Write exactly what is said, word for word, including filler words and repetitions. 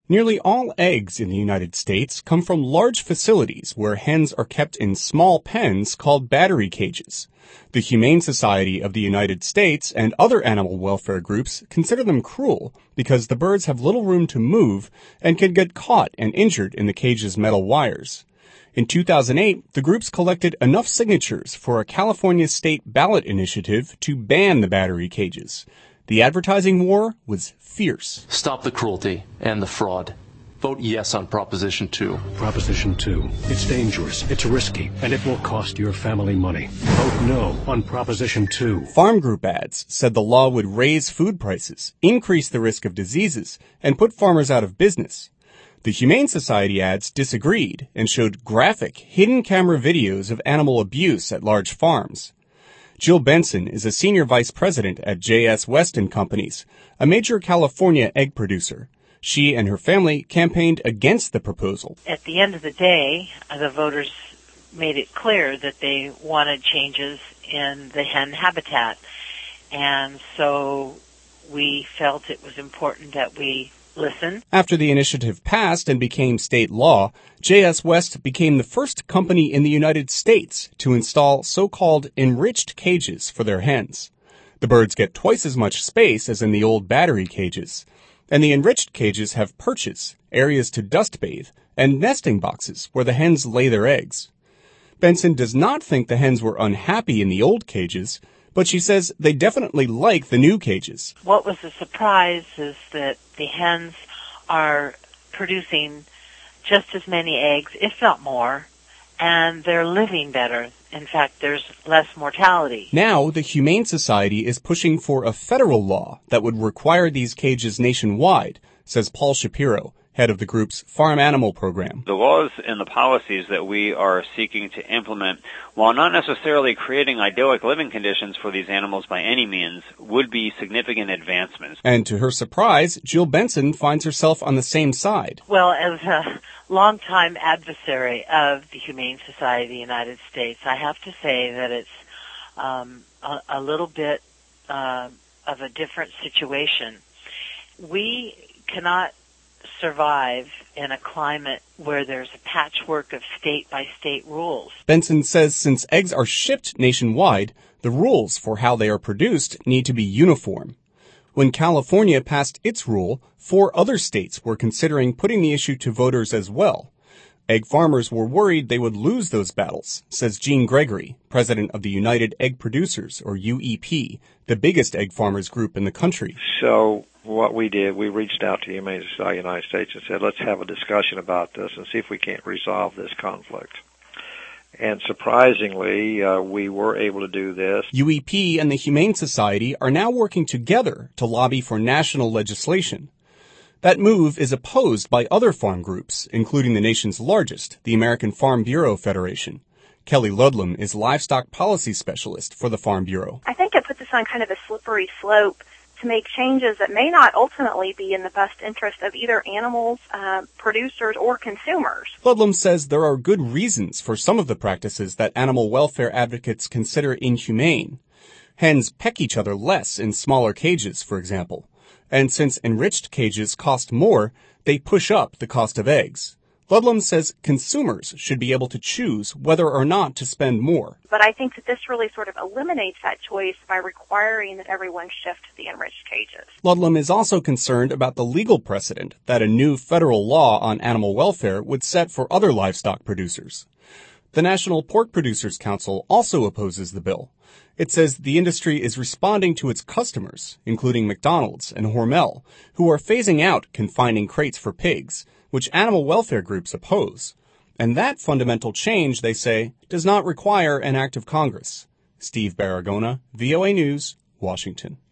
Nearly all eggs in the United States come from large facilities where hens are kept in small pens called battery cages. The Humane Society of the United States and other animal welfare groups consider them cruel because the birds have little room to move and can get caught and injured in the cage's metal wires. In two thousand eight, the groups collected enough signatures for a California state ballot initiative to ban the battery cages. The advertising war was fierce. Stop the cruelty and the fraud. Vote yes on Proposition two. Proposition two. It's dangerous, it's risky, and it will cost your family money. Vote no on Proposition two. Farm group ads said the law would raise food prices, increase the risk of diseases, and put farmers out of business. The Humane Society ads disagreed and showed graphic, hidden camera videos of animal abuse at large farms. Jill Benson is a senior vice president at J S West and Companies, a major California egg producer. She and her family campaigned against the proposal. At the end of the day, the voters made it clear that they wanted changes in the hen habitat. And so we felt it was important that we listen. After the initiative passed and became state law, J S West became the first company in the United States to install so-called enriched cages for their hens. The birds get twice as much space as in the old battery cages. And the enriched cages have perches, areas to dust bathe, and nesting boxes where the hens lay their eggs. Benson does not think the hens were unhappy in the old cages, but she says they definitely like the new cages. What was a surprise is that the hens are producing just as many eggs, if not more, and they're living better. In fact, there's less mortality. Now, the Humane Society is pushing for a federal law that would require these cages nationwide, says Paul Shapiro, head of the group's Farm Animal Program. The laws and the policies that we are seeking to implement, while not necessarily creating idyllic living conditions for these animals by any means, would be significant advancements. And to her surprise, Jill Benson finds herself on the same side. Well, as a longtime adversary of the Humane Society of the United States, I have to say that it's um, a, a little bit uh, of a different situation. We cannot survive in a climate where there's a patchwork of state-by-state rules. Benson says since eggs are shipped nationwide, the rules for how they are produced need to be uniform. When California passed its rule, four other states were considering putting the issue to voters as well. Egg farmers were worried they would lose those battles, says Gene Gregory, president of the United Egg Producers, or U E P, the biggest egg farmers group in the country. So what we did, we reached out to the Humane Society of the United States and said, let's have a discussion about this and see if we can't resolve this conflict. And surprisingly, uh, we were able to do this. U E P and the Humane Society are now working together to lobby for national legislation. That move is opposed by other farm groups, including the nation's largest, the American Farm Bureau Federation. Kelly Ludlam is livestock policy specialist for the Farm Bureau. I think it puts us on kind of a slippery slope to make changes that may not ultimately be in the best interest of either animals, uh, producers, or consumers. Ludlam says there are good reasons for some of the practices that animal welfare advocates consider inhumane. Hens peck each other less in smaller cages, for example. And since enriched cages cost more, they push up the cost of eggs. Ludlam says consumers should be able to choose whether or not to spend more. But I think that this really sort of eliminates that choice by requiring that everyone shift to the enriched cages. Ludlam is also concerned about the legal precedent that a new federal law on animal welfare would set for other livestock producers. The National Pork Producers Council also opposes the bill. It says the industry is responding to its customers, including McDonald's and Hormel, who are phasing out confining crates for pigs, which animal welfare groups oppose. And that fundamental change, they say, does not require an act of Congress. Steve Baragona, V O A News, Washington.